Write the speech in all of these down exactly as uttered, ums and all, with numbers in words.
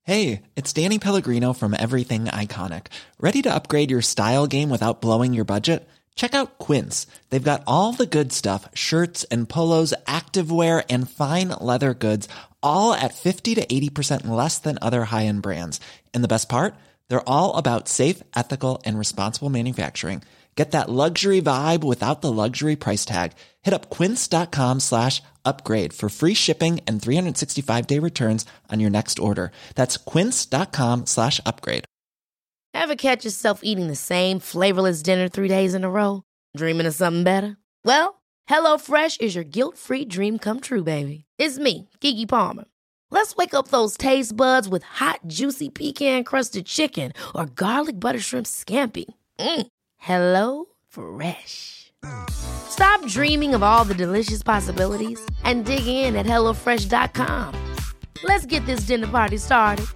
Hey, it's Danny Pellegrino from Everything Iconic. Ready to upgrade your style game without blowing your budget? Check out Quince. They've got all the good stuff, shirts and polos, activewear, and fine leather goods, all at fifty to eighty percent less than other high-end brands. And the best part? They're all about safe, ethical, and responsible manufacturing. Get that luxury vibe without the luxury price tag. Hit up quince.com slash upgrade for free shipping and three sixty-five day returns on your next order. That's quince.com slash upgrade. Ever catch yourself eating the same flavorless dinner three days in a row? Dreaming of something better? Well, HelloFresh is your guilt-free dream come true, baby. It's me, Keke Palmer. Let's wake up those taste buds with hot, juicy pecan-crusted chicken or garlic butter shrimp scampi. Mm. Hello Fresh. Stop dreaming of all the delicious possibilities and dig in at hello fresh dot com. Let's get this dinner party started.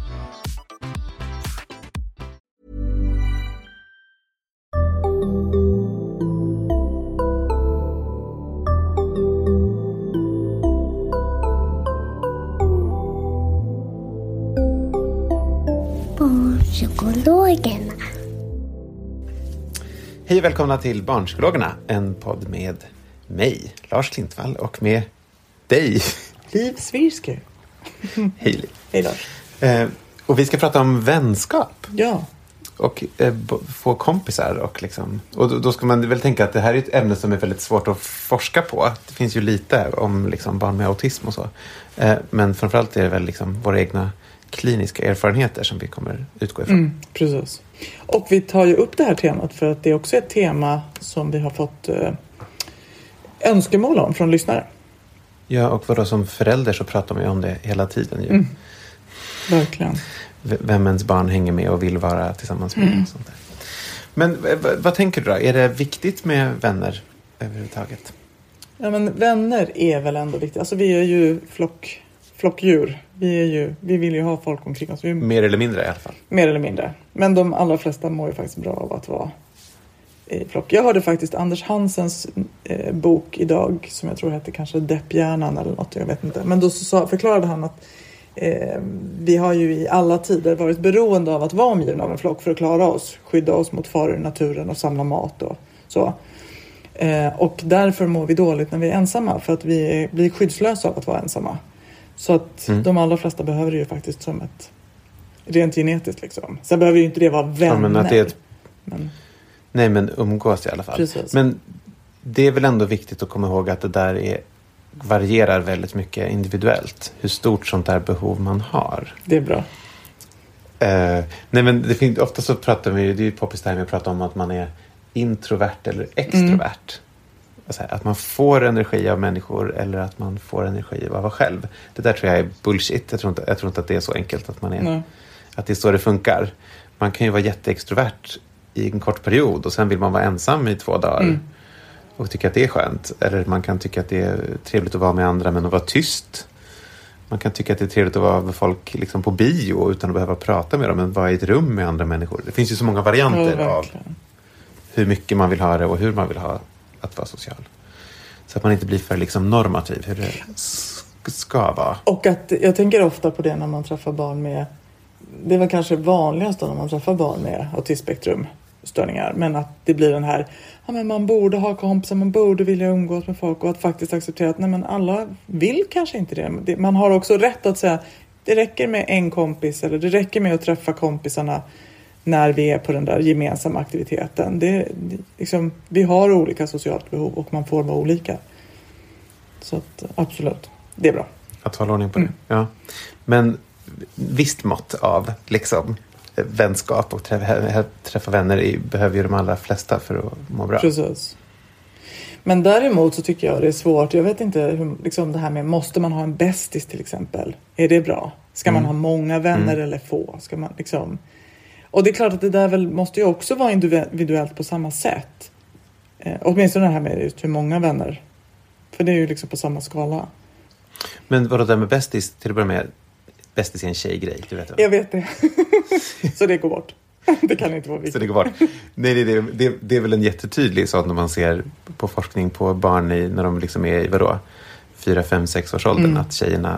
Barnpsykologerna. Hej och välkomna till Barnpsykologerna, en podd med mig, Lars Klintvall, och med dig, Liv Svirsky. Hej Liv. Hej Lars. Eh, och vi ska prata om vänskap. Ja. Och eh, b- få kompisar. Och, liksom, och då, då ska man väl tänka att det här är ett ämne som är väldigt svårt att forska på. Det finns ju lite om liksom, barn med autism och så. Eh, men framförallt är det väl liksom, våra egna kliniska erfarenheter som vi kommer utgå ifrån. Mm, precis. Och vi tar ju upp det här temat för att det är också ett tema som vi har fått eh, önskemål om från lyssnare. Ja, och vadå, som förälder så pratar man ju om det hela tiden. Ju. Mm, verkligen. V- vem ens barn hänger med och vill vara tillsammans med. Mm. Och sånt där. Men v- v- vad tänker du då? Är det viktigt med vänner överhuvudtaget? Ja, men vänner är väl ändå viktigt. Alltså vi är ju flock, flockdjur. Vi, är ju, vi vill ju ha folk omkring oss. Vi är, Mer eller mindre i alla fall. mer eller mindre. Men de allra flesta mår ju faktiskt bra av att vara i flock. Jag hörde faktiskt Anders Hansens eh, bok idag som jag tror heter kanske Depphjärnan eller något, jag vet inte. Men då så förklarade han att eh, vi har ju i alla tider varit beroende av att vara omgivna av en flock för att klara oss. Skydda oss mot faror i naturen och samla mat och så. Eh, och därför mår vi dåligt när vi är ensamma för att vi blir skyddslösa av att vara ensamma. Så att mm. de allra flesta behöver det ju faktiskt som ett rent genetiskt liksom. Sen behöver ju inte det vara vänner. Ja, men att det är ett... men... Nej, men umgås i alla fall. Precis. Men det är väl ändå viktigt att komma ihåg att det där är, varierar väldigt mycket individuellt. Hur stort sånt där behov man har. Det är bra. Uh, nej, men det finns, ofta så pratar vi ju, det är ju poppis det här med att prata om att man är introvert eller extrovert. Mm. Alltså, att man får energi av människor eller att man får energi av sig själv. Det där tror jag är bullshit. Jag tror inte, jag tror inte att det är så enkelt att man är, nej. Att det är så det funkar. Man kan ju vara jätteextrovert i en kort period och sen vill man vara ensam i två dagar mm. och tycka att det är skönt. Eller man kan tycka att det är trevligt att vara med andra men att vara tyst. Man kan tycka att det är trevligt att vara med folk liksom på bio utan att behöva prata med dem, men vara i ett rum med andra människor. Det finns ju så många varianter ja, av hur mycket man vill ha det och hur man vill ha att vara social. Så att man inte blir för liksom normativ hur det ska vara. Och att jag tänker ofta på det när man träffar barn med, det är väl kanske vanligast då när man träffar barn med autismspektrumstörningar, men att det blir den här, ja men man borde ha kompisar, man borde vilja umgås med folk och att faktiskt acceptera att nej men alla vill kanske inte det. Man har också rätt att säga, det räcker med en kompis eller det räcker med att träffa kompisarna när vi är på den där gemensamma aktiviteten. Det, det, liksom, vi har olika socialt behov och man får vara olika. Så att, absolut, det är bra. Att hålla ordning på det, mm. ja. Men visst mått av liksom, vänskap och träffa, träffa vänner i, behöver ju de allra flesta för att må bra. Precis. Men däremot så tycker jag det är svårt. Jag vet inte hur, liksom det här med, måste man ha en bästis till exempel? Är det bra? Ska mm. man ha många vänner mm. eller få? Ska man liksom... Och det är klart att det där väl måste ju också vara individuellt på samma sätt. Eh, åtminstone det här med just hur många vänner. För det är ju liksom på samma skala. Men vad det där med bästis, till att börja med, bästis är en tjejgrej, du vet. Jag vet det. Så det går bort. Det kan inte vara viktigt. Så det går bort. Nej, det, det, det, det är väl en jättetydlig sak när man ser på forskning på barn i, när de liksom är i vadå, fyra, fem, sex års åldern, mm. att tjejerna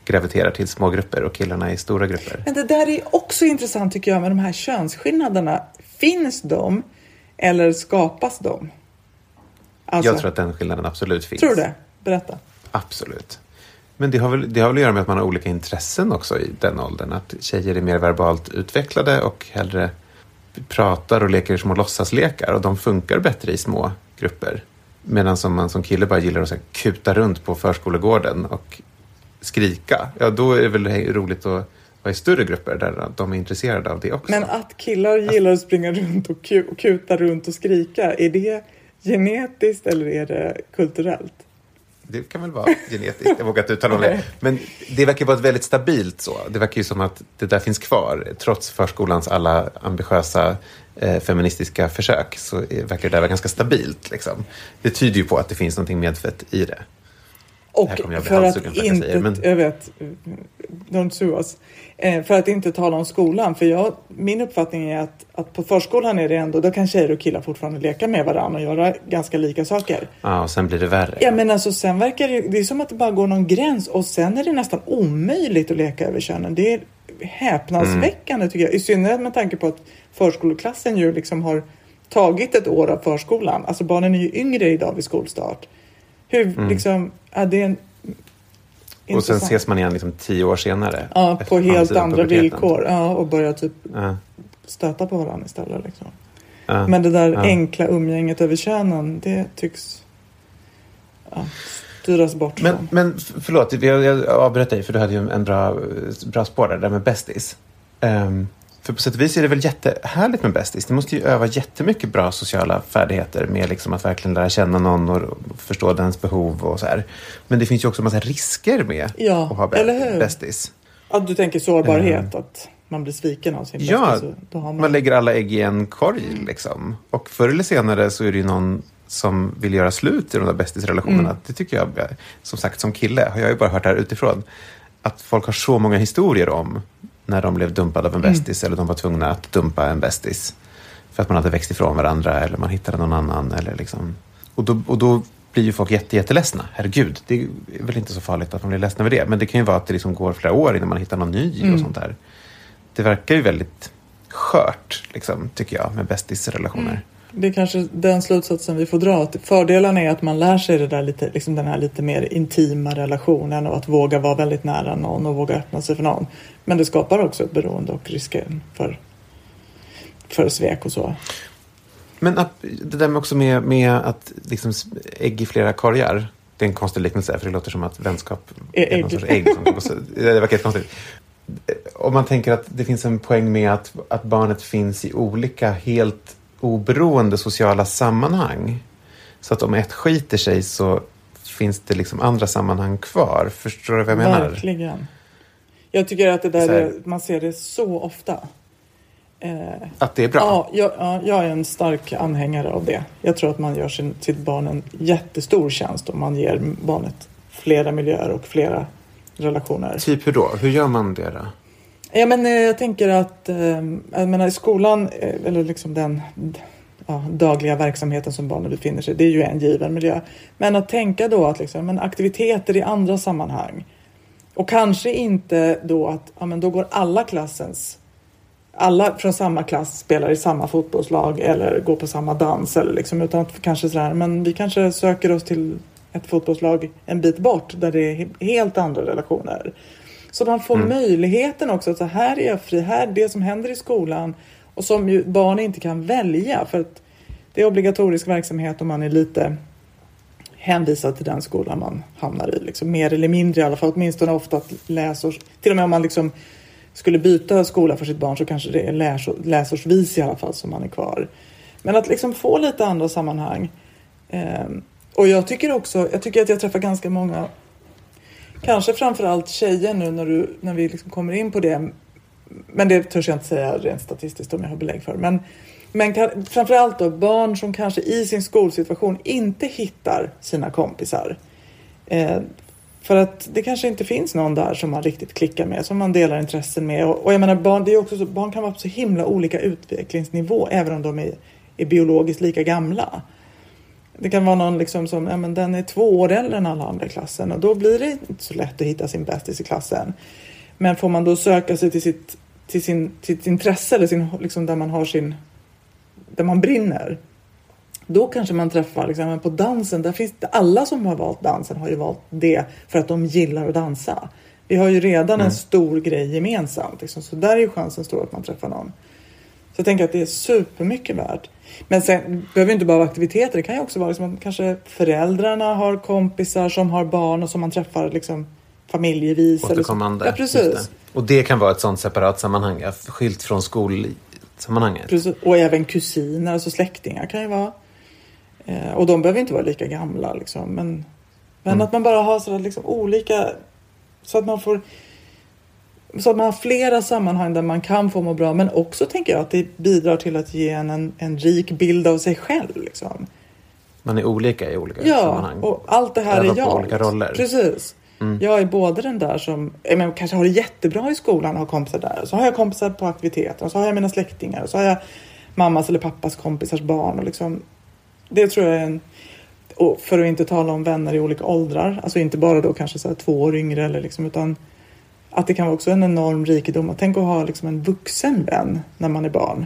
graviterar till små grupper och killarna i stora grupper. Men det där är också intressant tycker jag med de här könsskillnaderna. Finns de eller skapas de? Alltså, jag tror att den skillnaden absolut finns. Tror du det? Berätta. Absolut. Men det har, väl, det har väl att göra med att man har olika intressen också i den åldern. Att tjejer är mer verbalt utvecklade och hellre pratar och leker små låtsaslekar. Och de funkar bättre i små grupper. Medan som man som kille bara gillar att så här, kuta runt på förskolegården och skrika. Ja, då är det väl roligt att vara i större grupper där de är intresserade av det också. Men att killar gillar att springa runt och, ku- och kuta runt och skrika, är det genetiskt eller är det kulturellt? Det kan väl vara genetiskt, jag vågar inte uttala om det. Men det verkar vara ett väldigt stabilt så. Det verkar ju som att det där finns kvar. Trots förskolans alla ambitiösa eh, feministiska försök så verkar det där vara ganska stabilt. Liksom. Det tyder ju på att det finns någonting medfött i det. Och jag för att, för att inte, jag, säger, men... jag vet, don't sue us. Eh, för att inte tala om skolan. För jag, min uppfattning är att, att på förskolan är det ändå, då kan tjejer och killar fortfarande leka med varandra och göra ganska lika saker. Ja, och sen blir det värre. Ja, men alltså sen verkar det, det är som att det bara går någon gräns och sen är det nästan omöjligt att leka över könen. Det är häpnadsväckande mm. tycker jag. I synnerhet med tanke på att förskoleklassen ju liksom har tagit ett år av förskolan. Alltså barnen är ju yngre idag vid skolstart. Hur mm. liksom, ja, det är en och sen ses man igen liksom tio år senare. Ja, på helt andra villkor. Ja, och börja typ ja. stöta på varandra istället. Liksom. Ja. Men det där ja. enkla umgänget över könen, det tycks ja, styras bort. Men, men förlåt, jag, jag avbröt dig för du hade ju en bra, bra spår där med bästis. Um, För på sätt och vis är det väl jättehärligt med bästis. Det måste ju öva jättemycket bra sociala färdigheter med liksom att verkligen lära känna någon och förstå dens behov och så här. Men det finns ju också en massa risker med ja, att ha bästis. Ja, du tänker sårbarhet, uh, att man blir sviken av sin ja, bästis. Då har man... man lägger alla ägg i en korg liksom. Och förr eller senare så är det ju någon som vill göra slut i de där bästisrelationerna. Mm. Det tycker jag, som sagt som kille, har jag ju bara hört här utifrån. Att folk har så många historier om när de blev dumpade av en bästis mm. eller de var tvungna att dumpa en bästis för att man hade växt ifrån varandra eller man hittade någon annan eller liksom. Och då, och då blir ju folk jätte, jätteledsna. Herregud, det är väl inte så farligt att man blir ledsna över det. Men det kan ju vara att det liksom går flera år innan man hittar någon ny mm. och sånt där. Det verkar ju väldigt skört, liksom, tycker jag, med bästisrelationer. Mm. Det är kanske den slutsatsen vi får dra. Fördelen är att man lär sig det där lite, liksom den här lite mer intima relationen och att våga vara väldigt nära någon och våga öppna sig för någon. Men det skapar också ett beroende och risker för, för svek och så. Men att, det där med också med, med att liksom ägg i flera korgar, det är en konstig liknelse för det låter som att vänskap är, är någon sorts ägg. Som, det verkar konstigt. Om man tänker att det finns en poäng med att, att barnet finns i olika helt oberoende sociala sammanhang. Så att om ett skiter sig så finns det liksom andra sammanhang kvar. Förstår du vad jag menar? Verkligen. Jag tycker att det där är, man ser det så ofta. Eh, att det är bra? Ja, jag, ja, jag är en stark anhängare av det. Jag tror att man gör sin, sitt barn en jättestor tjänst om man ger barnet flera miljöer och flera relationer. Typ hur då? Hur gör man det då? Ja, men jag tänker att jag menar, i skolan, eller liksom den ja, dagliga verksamheten som barnen befinner sig, det är ju en given miljö. Men att tänka då att liksom, men aktiviteter i andra sammanhang. Och kanske inte då att ja, men då går alla klassens, alla från samma klass spelar i samma fotbollslag eller går på samma dans. Eller liksom, utan att kanske sådär, men vi kanske söker oss till ett fotbollslag en bit bort där det är helt andra relationer. Så man får mm. möjligheten också att så här är jag fri, här är det som händer i skolan och som ju barn inte kan välja för att det är obligatorisk verksamhet och man är lite hänvisad till den skolan man hamnar i. Liksom, mer eller mindre i alla fall, åtminstone ofta att läsårs, till och med om man liksom skulle byta skola för sitt barn så kanske det är läs, läsårsvis i alla fall som man är kvar. Men att liksom få lite andra sammanhang. Ehm, och jag tycker också, jag tycker att jag träffar ganska många, kanske framförallt tjejer nu när, du, när vi liksom kommer in på det. Men det törs jag inte säga rent statistiskt om jag har belägg för. Men, men kan, framförallt då barn som kanske i sin skolsituation inte hittar sina kompisar. Eh, för att det kanske inte finns någon där som man riktigt klickar med. Som man delar intressen med. Och, och jag menar barn, det är också så, barn kan vara på så himla olika utvecklingsnivå. Även om de är, är biologiskt lika gamla. Det kan vara någon liksom som, ja men den är två år äldre än alla andra i klassen. Och då blir det inte så lätt att hitta sin bästis i klassen. Men får man då söka sig till sitt, till sin, till sitt intresse, eller sin, liksom där man har sin, där man brinner. Då kanske man träffar, liksom, på dansen, där finns det, alla som har valt dansen har ju valt det för att de gillar att dansa. Vi har ju redan mm. en stor grej gemensamt. Liksom, så där är ju chansen stor att man träffar någon. Så jag tänker att det är supermycket värt. Men sen behöver det inte bara vara aktiviteter. Det kan ju också vara liksom att kanske föräldrarna har kompisar som har barn och som man träffar liksom familjevis. Återkommande. Eller så. Ja, precis. Det. Och det kan vara ett sånt separat sammanhang, skilt från skolsammanhanget. Precis. Och även kusiner, alltså släktingar kan ju vara. Eh, och de behöver inte vara lika gamla liksom. Men, men mm. att man bara har sådär liksom olika, så att man får, så att man har flera sammanhang där man kan få må bra. Men också tänker jag att det bidrar till att ge en, en, en rik bild av sig själv liksom. Man är olika i olika ja, sammanhang. Ja, och allt det här Över är jag. På olika roller. Precis. Mm. Jag är både den där som jag menar, kanske har det jättebra i skolan och har kompisar där. Så har jag kompisar på aktiviteter. Och så har jag mina släktingar. Och så har jag mammas eller pappas kompisars barn. Och liksom, det tror jag är en... Och för att inte tala om vänner i olika åldrar. Alltså inte bara då kanske så här två år yngre. Eller liksom, utan att det kan vara också en enorm rikedom. Tänk att ha liksom en vuxen vän när man är barn.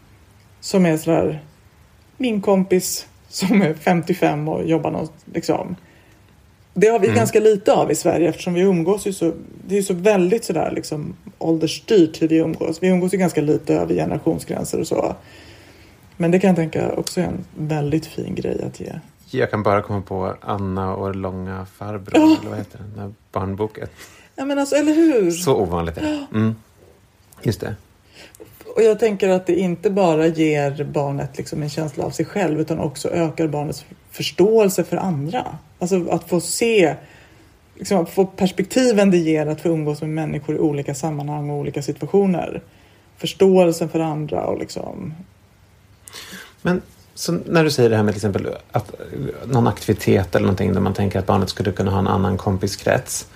Som är sådär... Min kompis som är femtiofem och jobbar något, liksom... Det har vi mm. ganska lite av i Sverige eftersom vi umgås ju så, det är så väldigt sådär liksom åldersstyrt hur vi umgås. Vi umgås ju ganska lite över generationsgränser och så. Men det kan jag tänka också är en väldigt fin grej att ge. Jag kan bara komma på Anna och långa farbror, oh. eller vad heter den här barnboken. Ja men alltså, eller hur? Så ovanligt är det. Mm. Just det. Och jag tänker att det inte bara ger barnet liksom en känsla av sig själv utan också ökar barnets förståelse för andra. Alltså att få se, liksom att få perspektiven det ger att få umgås med människor i olika sammanhang och olika situationer. Förståelsen för andra och liksom... Men så när du säger det här med till exempel att någon aktivitet eller någonting där man tänker att barnet skulle kunna ha en annan kompiskrets.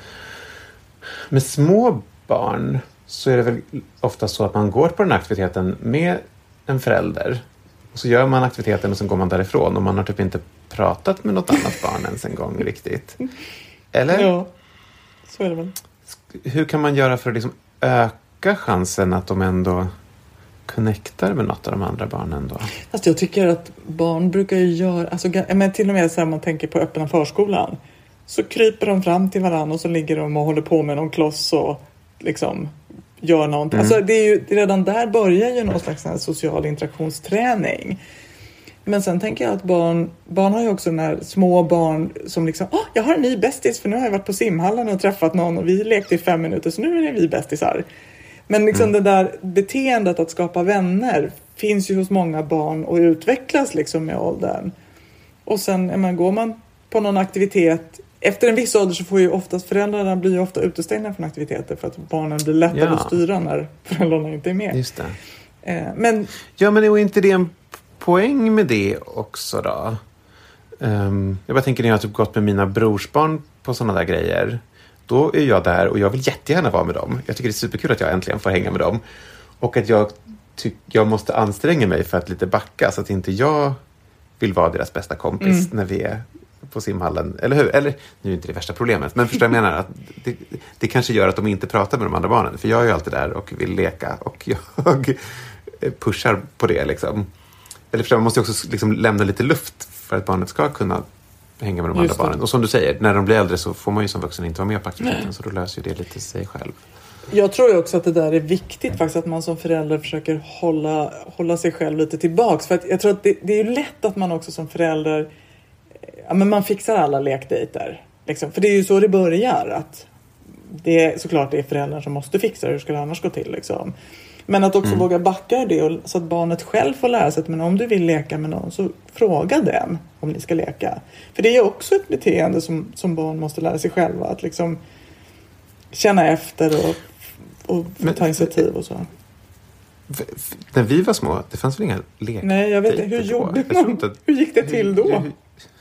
Med små barn så är det väl ofta så att man går på den aktiviteten med en förälder. Och så gör man aktiviteten och sen går man därifrån. Och man har typ inte pratat med något annat barn ens en gång riktigt. Eller? Ja, så är det väl. Hur kan man göra för att liksom öka chansen att de ändå connectar med något av de andra barnen då? Fast jag tycker att barn brukar ju göra... Alltså, men till och med så här man tänker på öppna förskolan. Så kryper de fram till varandra och så ligger de och håller på med någon kloss och liksom... gör någonting. Mm. Alltså det är ju redan där börjar ju någon slags här social interaktionsträning. Men sen tänker jag att barn barn har ju också när små barn som liksom, åh, jag har en ny bästis för nu har jag varit på simhallen och träffat någon och vi lekte i fem minuter så nu är vi bästisar. Men liksom mm. det där beteendet att skapa vänner finns ju hos många barn och utvecklas liksom med åldern. Och sen man, går man på någon aktivitet. Efter en viss ålder så får ju oftast föräldrarna blir ju ofta utestängda från aktiviteter för att barnen blir lättare ja. att styra när föräldrarna inte är med. Just det. Eh, men... Ja, men är inte det en poäng med det också då? Um, jag bara tänker när jag har typ gått med mina brorsbarn på sådana där grejer. Då är jag där och jag vill jättegärna vara med dem. Jag tycker det är superkul att jag äntligen får hänga med dem. Och att jag tycker jag måste anstränga mig för att lite backa så att inte jag vill vara deras bästa kompis mm. när vi är på simhallen, eller hur? Eller, nu är inte det värsta problemet, men förstår jag menar att det, det kanske gör att de inte pratar med de andra barnen, för jag är ju alltid där och vill leka och jag pushar på det liksom. Eller förstår man måste också liksom lämna lite luft för att barnet ska kunna hänga med de Just andra det. barnen. Och som du säger, när de blir äldre så får man ju som vuxen inte vara med på aktiviteten, Nej. så då löser ju det lite sig själv. Jag tror ju också att det där är viktigt faktiskt, att man som förälder försöker hålla, hålla sig själv lite tillbaks. För att jag tror att det, det är ju lätt att man också som förälder, ja, men man fixar alla lekdejter. Liksom. För det är ju så det börjar. Att det är, såklart det är föräldrar som måste fixa det. Hur ska det annars gå till? Liksom. Men att också mm. våga backa det. Och, så att barnet själv får lära sig att men om du vill leka med någon så fråga den om ni ska leka. För det är ju också ett beteende som, som barn måste lära sig själva. Att liksom känna efter och, och men, ta initiativ och så. För, för, när vi var små, det fanns väl inga lekdejter? Nej, jag vet inte. Hur gjorde man? Att, hur gick det till då? Hur,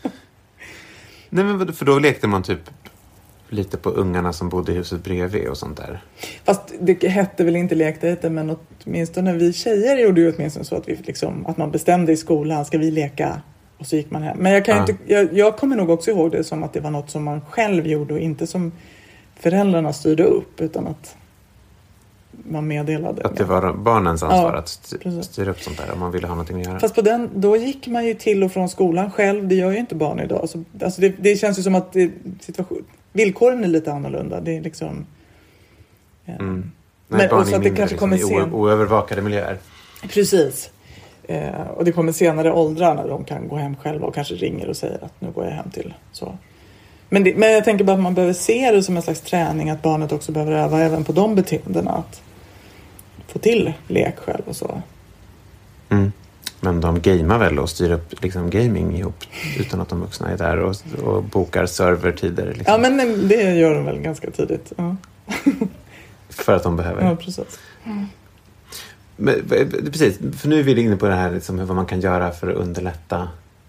Nej, men för då lekte man typ lite på ungarna som bodde i huset bredvid och sånt där. Fast det hette väl inte lekdejter, men åtminstone vi tjejer gjorde ju åtminstone så att vi liksom, att man bestämde i skolan, ska vi leka Och så gick man hem. Men jag, kan Ja. inte, jag, jag kommer nog också ihåg det som att det var något som man själv gjorde och inte som föräldrarna styrde upp, utan att man meddelade. Att det var barnens ansvar Ja, att styr, precis. styra upp sånt där om man ville ha någonting att göra. Fast på den, då gick man ju till och från skolan själv. Det gör ju inte barn idag. Så, alltså det, det känns ju som att det, situation, villkoren är lite annorlunda. Det är liksom... Eh, Mm. men Nej, barn också är att det mindre, kanske liksom, kommer i sen. o- oövervakade miljöer. Precis. Eh, och det kommer senare åldrar när de kan gå hem själva och kanske ringer och säger att nu går jag hem till så. Men, det, men jag tänker bara att man behöver se det som en slags träning, att barnet också behöver öva även på de beteendena, att få till lek själv och så. Mm. Men de gamear väl och styr upp liksom gaming ihop utan att de vuxna är där och, och bokar servertider. Liksom, Ja, men det gör de väl ganska tidigt. Ja, för att de behöver. ja precis. Men, precis, för nu är vi inne på det här liksom, vad man kan göra för att underlätta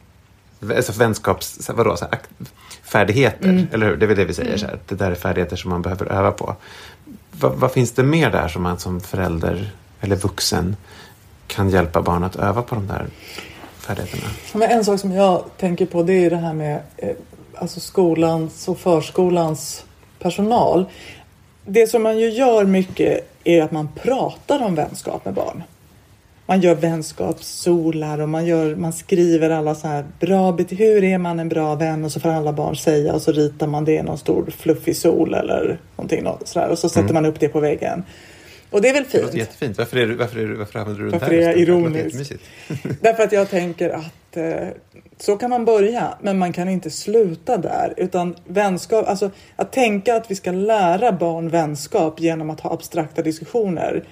alltså vänskaps, vadå, så här, färdigheter, Mm. eller hur? Det är väl det vi säger, så här. Det där är färdigheter som man behöver öva på. Va, vad finns det mer där som man som förälder eller vuxen kan hjälpa barn att öva på de där färdigheterna? Men en sak som jag tänker på, det är det här med eh, alltså skolans och förskolans personal. Det som man ju gör mycket är att man pratar om vänskap med barn. Man gör vänskapssolar och man, gör, man skriver alla så här bra bete- hur är man en bra vän, och så får alla barn säga, och så ritar man det i någon stor fluffig sol eller någonting så där, och så sätter Mm. man upp det på väggen. Och det är väl Det fint. låter jättefint. Varför, är du, varför, är du, varför använder du den Varför där? är jag rösten? Det låter ironisk? jättemysigt. Därför att jag tänker att eh, så kan man börja, men man kan inte sluta där. Utan vänskap, alltså att tänka att vi ska lära barn vänskap genom att ha abstrakta diskussioner.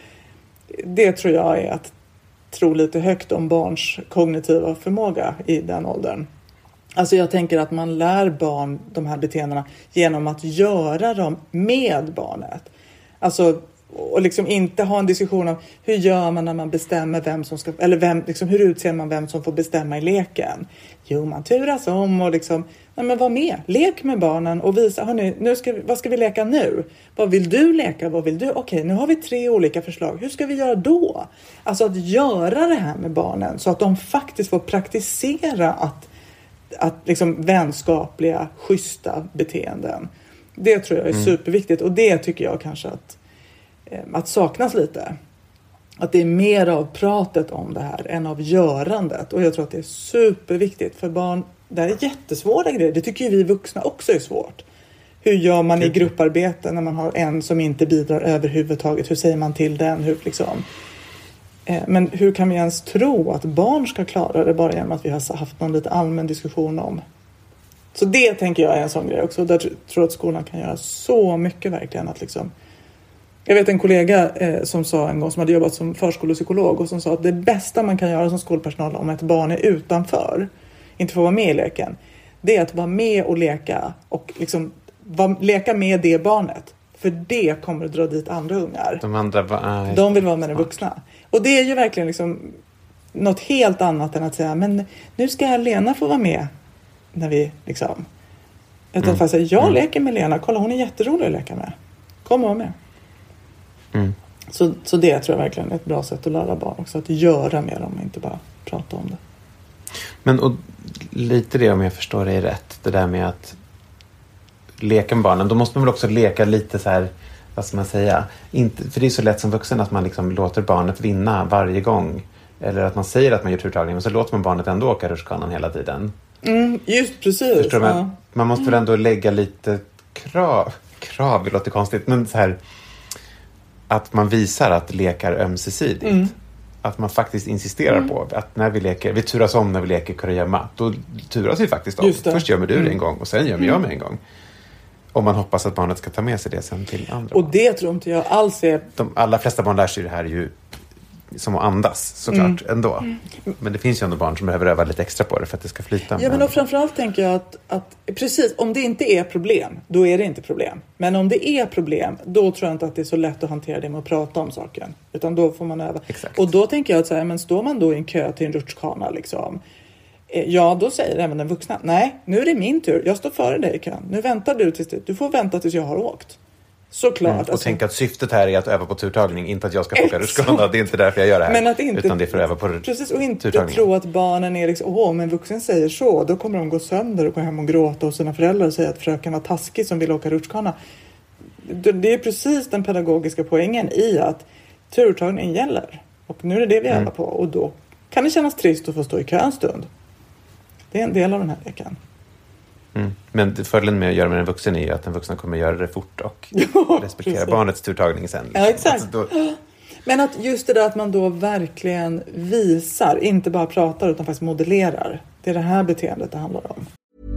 Det tror jag är att tro lite högt om barns kognitiva förmåga i den åldern. Alltså jag tänker att man lär barn de här beteendena genom att göra dem med barnet. Alltså, och liksom inte ha en diskussion om hur gör man när man bestämmer vem som ska, eller vem, liksom, hur utser man vem som får bestämma i leken. Jo, man turas om och liksom, nej men var med, lek med barnen och visa, hörni, nu ska vi, vad ska vi leka nu? Vad vill du leka, vad vill du? Okej, nu har vi tre olika förslag, hur ska vi göra då? Alltså att göra det här med barnen så att de faktiskt får praktisera att, att liksom vänskapliga, schyssta beteenden. Det tror jag är mm. superviktigt, och det tycker jag kanske att att saknas lite. Att det är mer av pratet om det här än av görandet. Och jag tror att det är superviktigt för barn. Det här är jättesvåra grejer. Det tycker ju vi vuxna också är svårt. Hur gör man i grupparbete när man har en som inte bidrar överhuvudtaget? Hur säger man till den? Hur liksom... Men hur kan vi ens tro att barn ska klara det bara genom att vi har haft någon lite allmän diskussion om? Så det tänker jag är en sån grej också. Där tror jag att skolan kan göra så mycket verkligen att liksom... Jag vet en kollega eh, som sa en gång, som hade jobbat som förskolepsykolog, och som sa att det bästa man kan göra som skolpersonal om ett barn är utanför, inte får vara med i leken, det är att vara med och leka och liksom va, leka med det barnet. För det kommer att dra dit andra ungar. De andra var, De vill vara med de vuxna. Och det är ju verkligen liksom något helt annat än att säga, men nu ska Lena få vara med när vi liksom... Utan mm. att säga, jag mm. leker med Lena, kolla hon är jätterolig att leka med. Kom och vara med. Mm. Så, så det tror jag verkligen är ett bra sätt att lära barn också. Att göra med dem och inte bara prata om det. Men och lite det, om jag förstår dig rätt, det där med att leka med barnen, då måste man väl också leka lite så här, vad ska man säga, inte, för det är så lätt som vuxen att man liksom låter barnet vinna varje gång, eller att man säger att man gör turtagning men så låter man barnet ändå åka rutschkanan hela tiden. Mm, just precis. Förstår man? Ja. Man måste väl ändå lägga lite krav, krav, det låter konstigt, men så här, att man visar att lekar ömsesidigt. Mm. Att man faktiskt insisterar mm. på att när vi leker, vi turas om när vi leker kurragömma, då turas vi faktiskt om. Först gör du mm. det en gång och sen gör mm. jag med en gång. Om man hoppas att barnet ska ta med sig det sen till andra. Och det tror inte jag alls är... De allra flesta barn lär sig det här ju som att andas, såklart, mm. ändå. Mm. Men det finns ju ändå barn som behöver öva lite extra på det för att det ska flyta. Ja, men och framförallt tänker jag att, att precis, om det inte är problem, då är det inte problem. Men om det är problem, då tror jag inte att det är så lätt att hantera det med att prata om saken. Utan då får man öva. Exakt. Och då tänker jag att så här, men står man då i en kö till en rutschkana liksom, ja, då säger även den vuxna, nej, nu är det min tur, jag står före dig i kön. Nu väntar du tills du, du får vänta tills jag har åkt. Såklart. Mm, och alltså. tänka att syftet här är att öva på turtagning, inte att jag ska plocka rutschkana. Det är inte därför jag gör det här. Men att inte, utan det är för att öva på precis, och inte tro att barnen är liksom, åh, men vuxen säger så, då kommer de gå sönder och gå hem och gråta hos sina föräldrar och säga att fröken var taskig som vill åka rutschkana. Det är precis den pedagogiska poängen i att turtagning gäller. Och nu är det det vi mm. övar på. Och då kan det kännas trist att få stå i kö en stund. Det är en del av den här leken. Mm. Men fördelen med att göra med en vuxen är ju att den vuxna kommer göra det fort och ja, respektera precis. barnets turtagning sen. Liksom. Ja, exakt. Alltså då... Men att just det där att man då verkligen visar, inte bara pratar utan faktiskt modellerar. Det är det här beteendet det handlar om.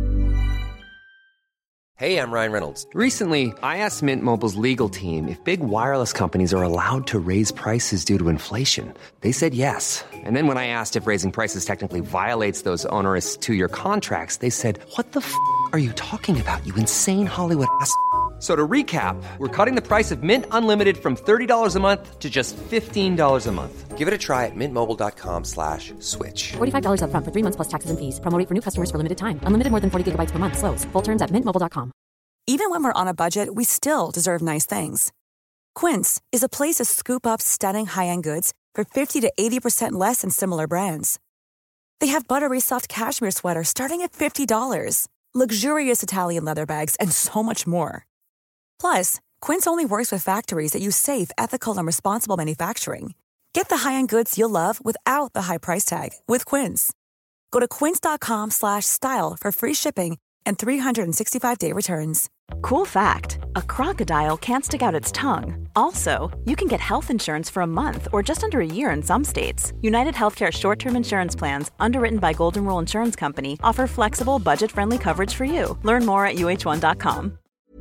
Hey, I'm Ryan Reynolds. Recently, I asked Mint Mobile's legal team if big wireless companies are allowed to raise prices due to inflation. They said yes. And then when I asked if raising prices technically violates those onerous two-year contracts, they said, what the f*** are you talking about, you insane Hollywood ass f- So to recap, we're cutting the price of Mint Unlimited from thirty dollars a month to just fifteen dollars a month. Give it a try at mintmobile.com slash switch. forty-five dollars up front for three months plus taxes and fees. Promo rate for new customers for limited time. Unlimited more than forty gigabytes per month. Slows full terms at mint mobile dot com. Even when we're on a budget, we still deserve nice things. Quince is a place to scoop up stunning high-end goods for fifty to eighty percent less than similar brands. They have buttery soft cashmere sweaters starting at fifty dollars, luxurious Italian leather bags, and so much more. Plus, Quince only works with factories that use safe, ethical, and responsible manufacturing. Get the high-end goods you'll love without the high price tag with Quince. Go to quince.com slash style for free shipping and three sixty-five day returns. Cool fact, a crocodile can't stick out its tongue. Also, you can get health insurance for a month or just under a year in some states. United Healthcare short-term insurance plans, underwritten by Golden Rule Insurance Company, offer flexible, budget-friendly coverage for you. Learn more at u h one dot com.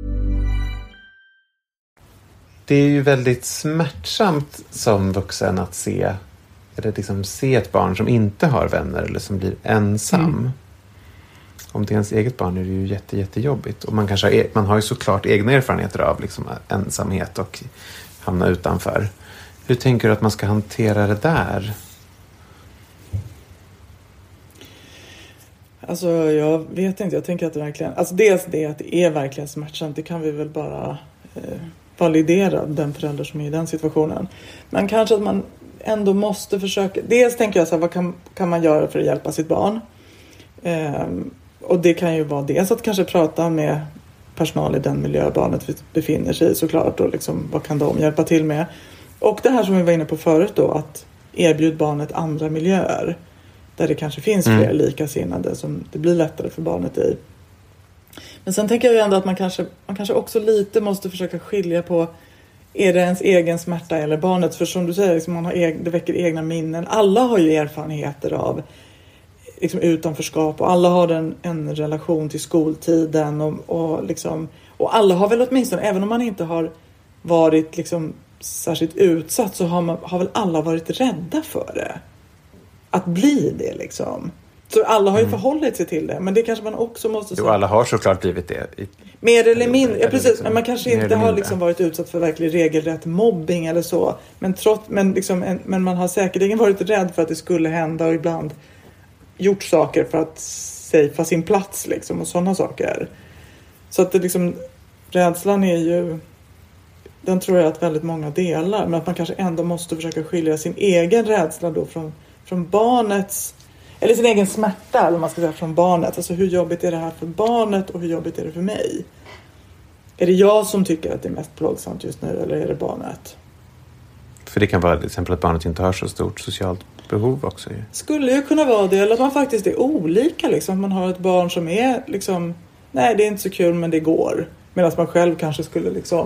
Det är ju väldigt smärtsamt som vuxen att se, eller liksom se ett barn som inte har vänner eller som blir ensam. Mm. Om det är ens eget barn är det ju jätte, jättejobbigt. Och man, kanske har, man har ju såklart egna erfarenheter av liksom ensamhet och hamna utanför. Hur tänker du att man ska hantera det där? Alltså jag vet inte, jag tänker att det verkligen, alltså dels det att det är verkligen smärtsamt, det kan vi väl bara eh, validera, den förälder som är i den situationen. Men kanske att man ändå måste försöka, dels tänker jag så här, vad kan, kan man göra för att hjälpa sitt barn? Eh, och det kan ju vara dels att kanske prata med personal i den miljö barnet befinner sig i såklart, och liksom, vad kan de hjälpa till med? Och det här som vi var inne på förut då, att erbjuda barnet andra miljöer där det kanske finns fler mm. likasinnade som det blir lättare för barnet i. Men sen tänker jag ju ändå att man kanske, man kanske också lite måste försöka skilja på, är det ens egen smärta eller barnets? För som du säger, liksom man har eg- det väcker egna minnen. Alla har ju erfarenheter av liksom utanförskap, och alla har en, en relation till skoltiden. Och, och, liksom, och alla har väl åtminstone, även om man inte har varit liksom särskilt utsatt, så har, man, har väl alla varit rädda för det. Att bli det liksom. Så alla har ju mm. förhållit sig till det. Men det kanske man också måste... Jo, alla har såklart blivit det. I, mer eller mindre. Ja, precis. Liksom, men man kanske inte har liksom varit utsatt för verklig regelrätt mobbing eller så. Men, trots, men, liksom, en, men man har säkerligen varit rädd för att det skulle hända. Och ibland gjort saker för att safea sin plats liksom. Och sådana saker. Så att det liksom... Rädslan är ju... Den tror jag att väldigt många delar. Men att man kanske ändå måste försöka skilja sin egen rädsla då från... från barnets, eller sin egen smärta, eller man ska säga, från barnet. Alltså hur jobbigt är det här för barnet och hur jobbigt är det för mig? Är det jag som tycker att det är mest plågsamt just nu, eller är det barnet? För det kan vara till exempel att barnet inte har så stort socialt behov också. Ju. Skulle ju kunna vara det, eller att man faktiskt är olika liksom. Man har ett barn som är liksom, nej det är inte så kul men det går. Medan man själv kanske skulle liksom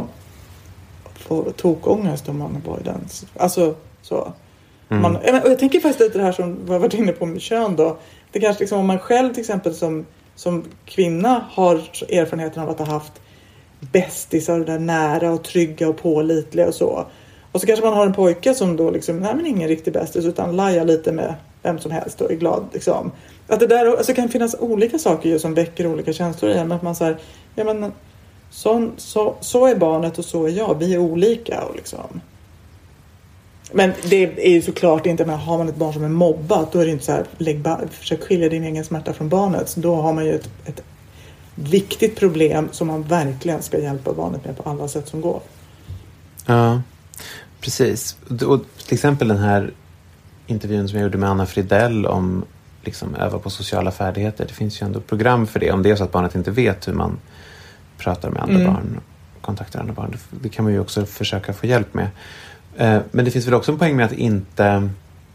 få tokångest om man var i den. Alltså så. Mm. Man, och jag tänker faktiskt lite det här som vi har varit inne på med kön då. Det kanske liksom om man själv till exempel som, som kvinna har erfarenheten av att ha haft bästisar där nära och trygga och pålitliga och så. Och så kanske man har en pojke som då liksom, nej men ingen riktig bästis utan lajar lite med vem som helst och är glad liksom. Att det där alltså, kan finnas olika saker ju som väcker olika känslor i en. Att man säger, ja men så, så, så är barnet och så är jag. Vi är olika och liksom. Men det är ju såklart inte, men har man ett barn som är mobbat, då är det inte så här, lägg ba- försök skilja din egen smärta från barnet. Så då har man ju ett, ett viktigt problem som man verkligen ska hjälpa barnet med på alla sätt som går. Ja, precis. Och till exempel den här intervjun som jag gjorde med Anna Fridell om liksom öva på sociala färdigheter. Det finns ju ändå program för det. Om det är så att barnet inte vet hur man pratar med andra mm. barn, kontaktar andra barn. Det kan man ju också försöka få hjälp med. Men det finns väl också en poäng med att inte...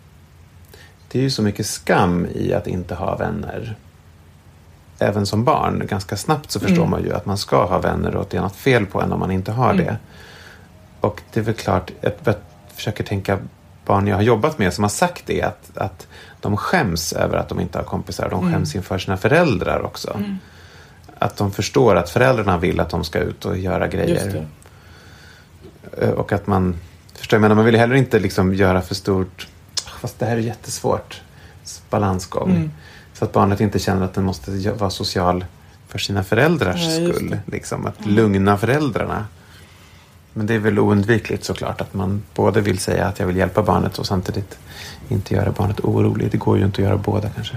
Det är ju så mycket skam i att inte ha vänner. Även som barn. Ganska snabbt så förstår mm. man ju att man ska ha vänner och att det är något fel på en om man inte har mm. det. Och det är väl klart, jag försöker tänka barn jag har jobbat med som har sagt det. Att, att de skäms över att de inte har kompisar. De skäms mm. inför sina föräldrar också. Mm. Att de förstår att föräldrarna vill att de ska ut och göra grejer. Och att man... Förstår jag, men man vill heller inte liksom göra för stort... Fast det här är jättesvårt. Balansgång. Mm. Så att barnet inte känner att den måste vara social för sina föräldrars ja, skull. Liksom, att mm. lugna föräldrarna. Men det är väl oundvikligt såklart. Att man både vill säga att jag vill hjälpa barnet och samtidigt inte göra barnet oroligt. Det går ju inte att göra båda kanske.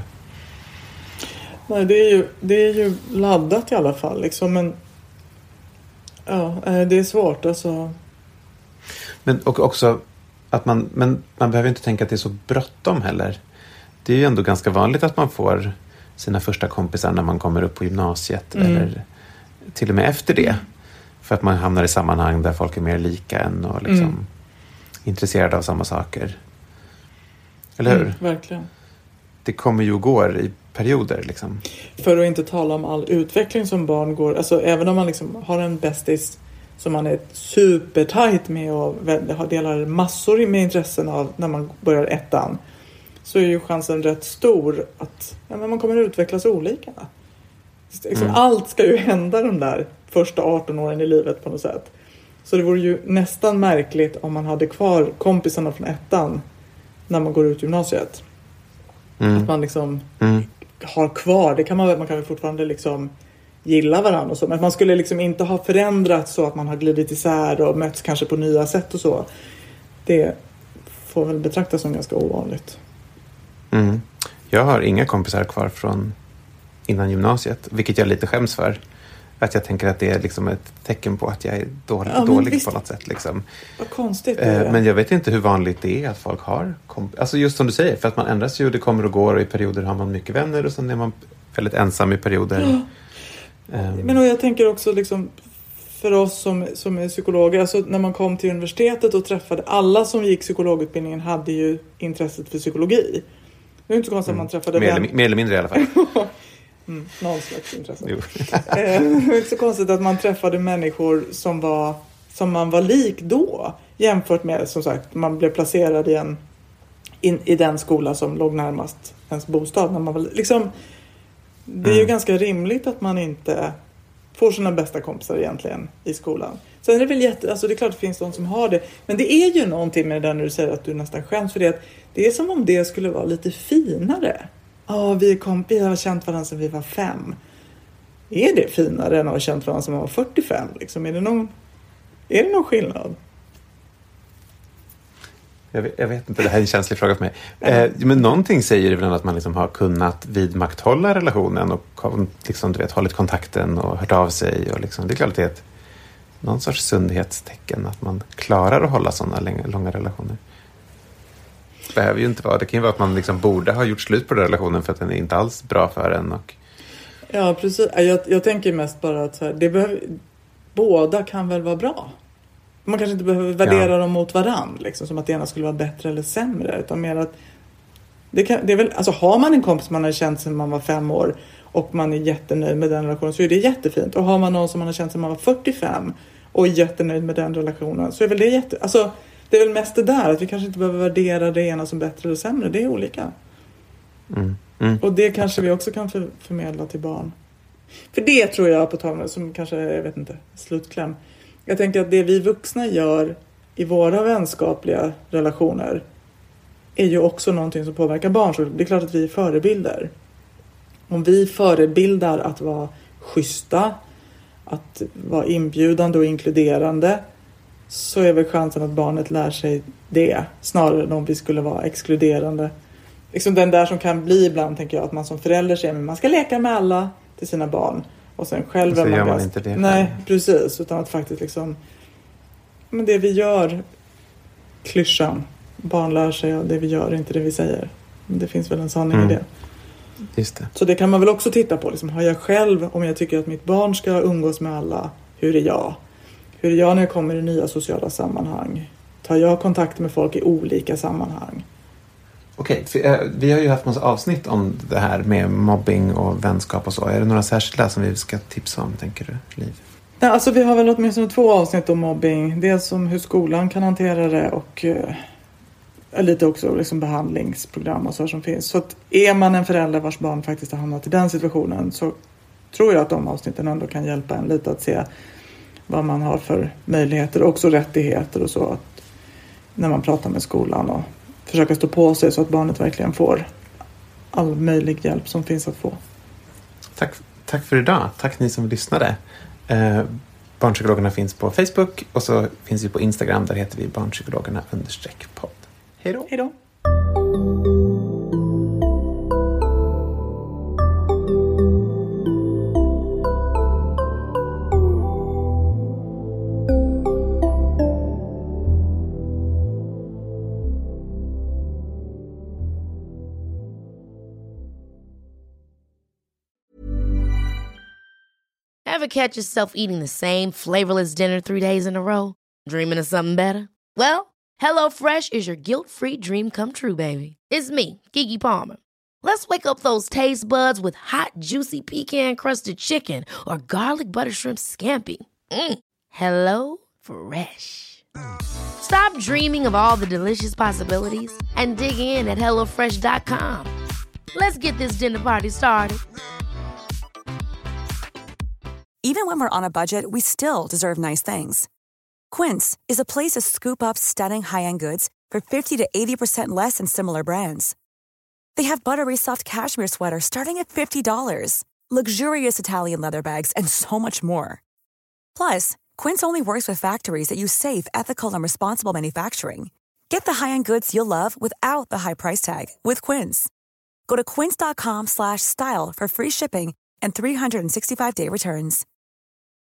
Nej, det är ju, det är ju laddat i alla fall. Liksom, men ja, det är svårt alltså. Men och också att man, men man behöver inte tänka att det är så bråttom heller. Det är ju ändå ganska vanligt att man får sina första kompisar när man kommer upp på gymnasiet mm. eller till och med efter det. För att man hamnar i sammanhang där folk är mer lika än och liksom mm. intresserade av samma saker. Eller hur? Mm, verkligen. Det kommer ju och går i perioder liksom. För att inte tala om all utveckling som barn går. Alltså även om man liksom har en bästis som man är supertajt med och delar massor med intressen av när man börjar ettan. Så är ju chansen rätt stor att ja, men man kommer att utvecklas olika. Liksom, mm. Allt ska ju hända de där första arton åren i livet på något sätt. Så det vore ju nästan märkligt om man hade kvar kompisarna från ettan när man går ut gymnasiet. Mm. Att man liksom mm. har kvar, det kan man, man kan väl fortfarande liksom gilla varandra och så. Men man skulle liksom inte ha förändrat så att man har glidit isär och möts kanske på nya sätt och så. Det får väl betraktas som ganska ovanligt. Mm. Jag har inga kompisar kvar från innan gymnasiet, vilket jag lite skäms för. Att jag tänker att det är liksom ett tecken på att jag är dålig, ja, dålig visst, på något sätt. Liksom. Vad konstigt det är. Men jag vet inte hur vanligt det är att folk har komp- Alltså just som du säger, för att man ändras ju, det kommer och går och i perioder har man mycket vänner och sen är man väldigt ensam i perioder. Ja. Um. Men och jag tänker också liksom för oss som, som är psykologer, alltså när man kom till universitetet och träffade alla som gick psykologutbildningen hade ju intresset för psykologi. Det är inte så konstigt mm. att man träffade mer, eller, mer eller mindre i alla fall. Mm, någon slags intresse. Det är inte så konstigt att man träffade människor som var som man var lik då jämfört med, som sagt, man blev placerad i en in, i den skola som låg närmast ens bostad när man var liksom. Det är mm. ju ganska rimligt att man inte får sina bästa kompisar egentligen i skolan. Sen är det väl jätte, alltså det är klart att det finns de som har det, men det är ju någonting med det där när du säger att du nästan skäms för det, att det är som om det skulle vara lite finare. Ja, vi, kom, vi har känt varandra sedan vi var fem. Är det finare än att ha känt varandra sedan man var fyrtiofem? Liksom? Är det någon, är det någon skillnad? Jag vet, jag vet inte, det här är en känslig fråga för mig. Eh, men någonting säger det väl att man liksom har kunnat vidmakthålla relationen och liksom, du vet, hållit kontakten och hört av sig. Och liksom, det är klart att det är ett, någon sorts sundhetstecken att man klarar att hålla sådana långa, långa relationer. Det behöver ju inte vara. Det kan ju vara att man liksom borde ha gjort slut på den relationen för att den är inte alls bra för en. Och... Ja, precis. Jag, jag tänker mest bara att så här, det behöver, båda kan väl vara bra. Man kanske inte behöver värdera ja. dem mot varann. Liksom, som att det ena skulle vara bättre eller sämre. Utan mer att det, kan, det är väl, alltså har man en kompis man har känt sedan man var fem år och man är jättenöjd med den relationen, så är det jättefint. Och har man någon som man har känt sedan man var fyrtiofem och är jättenöjd med den relationen, så är väl det jätte... Alltså, det är väl mest det där, att vi kanske inte behöver värdera det ena som bättre eller sämre. Det är olika. Mm. Mm. Och det kanske vi också kan för, förmedla till barn. För det tror jag på tal med, som kanske, jag vet inte, slutkläm. Jag tänker att det vi vuxna gör i våra vänskapliga relationer är ju också någonting som påverkar barn. Så det är klart att vi är förebilder. Om vi förebildar att vara schyssta, att vara inbjudande och inkluderande, så är väl chansen att barnet lär sig det snarare än om vi skulle vara exkluderande. Liksom den där som kan bli ibland, tänker jag, att man som förälder säger att man ska leka med alla till sina barn. Och sen själv så är man gör man ganska, inte det. nej, precis. Utan att faktiskt liksom, men det vi gör, klyschan, barn lär sig och det vi gör är inte det vi säger. Det finns väl en sanning mm. i det. Just det. Så det kan man väl också titta på. Liksom, har jag själv, om jag tycker att mitt barn ska umgås med alla, hur är jag? Hur är jag när jag kommer i nya sociala sammanhang? Tar jag kontakt med folk i olika sammanhang? Okej, för, eh, vi har ju haft massa avsnitt om det här med mobbing och vänskap och så. Är det några särskilda som vi ska tipsa om, tänker du, Liv? Nej, alltså vi har väl åtminstone två avsnitt om mobbing. Dels om hur skolan kan hantera det och eh, lite också liksom behandlingsprogram och så som finns. Så att är man en förälder vars barn faktiskt har hamnat i den situationen, så tror jag att de avsnitten ändå kan hjälpa en lite att se vad man har för möjligheter och också rättigheter och så, att när man pratar med skolan, och försöka stå på sig så att barnet verkligen får all möjlig hjälp som finns att få. Tack, tack för idag. Tack ni som lyssnade. Eh, Barnpsykologerna finns på Facebook och så finns vi på Instagram, där heter vi barnpsykologerna understreck podd. Hej då. Hej då. Ever catch yourself eating the same flavorless dinner three days in a row? Dreaming of something better? Well, HelloFresh is your guilt-free dream come true, baby. It's me, Keke Palmer. Let's wake up those taste buds with hot, juicy pecan-crusted chicken or garlic butter shrimp scampi. Mm. Hello Fresh. Stop dreaming of all the delicious possibilities and dig in at hello fresh dot com. Let's get this dinner party started. Even when we're on a budget, we still deserve nice things. Quince is a place to scoop up stunning high-end goods for fifty to eighty percent less than similar brands. They have buttery soft cashmere sweaters starting at fifty dollars, luxurious Italian leather bags, and so much more. Plus, Quince only works with factories that use safe, ethical, and responsible manufacturing. Get the high-end goods you'll love without the high price tag with Quince. Go to quince dot com slash style for free shipping and three hundred sixty-five day returns.